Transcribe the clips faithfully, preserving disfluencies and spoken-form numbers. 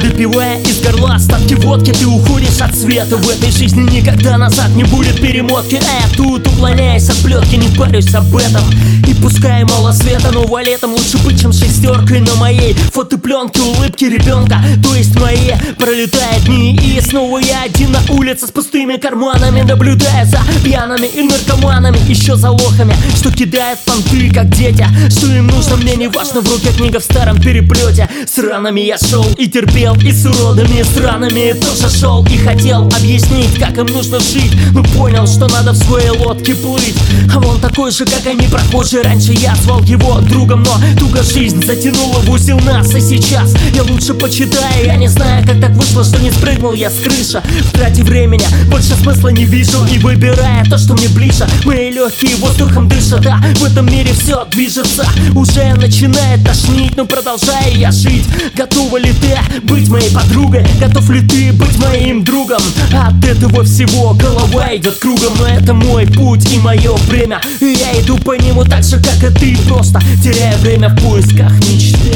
Допивая из горла остатки водки, ты уходишь от света. В этой жизни никогда назад не будет перемотки. А я тут, уклоняясь от плетки, не парюсь об этом. И пускай мало света, но валетом лучше быть, чем шестеркой на моей фотопленке. Улыбки ребенка, то есть мои. Пролетают дни, и снова я один на улице с пустыми карманами, наблюдая за пьяными и наркоманами, еще за лохами, что кидают понты, как дети. Что им нужно, мне не важно, в руке книга в старом переплете. С ранами я шел и терпел, и с уродами, с ранами тоже шел и хотел объяснить, как им нужно жить, но понял, что надо в своей лодке плыть. А он такой же, как они, прохожий. Раньше я звал его другом, но туго жизнь затянула в узел нас. И сейчас я лучше почитаю. Я не знаю, как так вышло, что не спрыгнул я с крыши. В трате времени больше смысла не вижу, и выбирая то, что мне ближе. Мои легкие воздухом дышат, да, в этом мире все движется. Уже начинает тошнить, но продолжаю я жить. Готова ли ты быть моей подругой? Готов ли ты быть моим другом? От этого всего голова идет кругом. Но это мой путь и мое время, и я иду по нему так же, как и ты, просто теряя время в поисках мечты.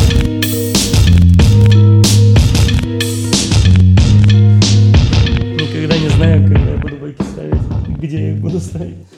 Никогда не знаю, когда я буду байки ставить, где я их буду ставить.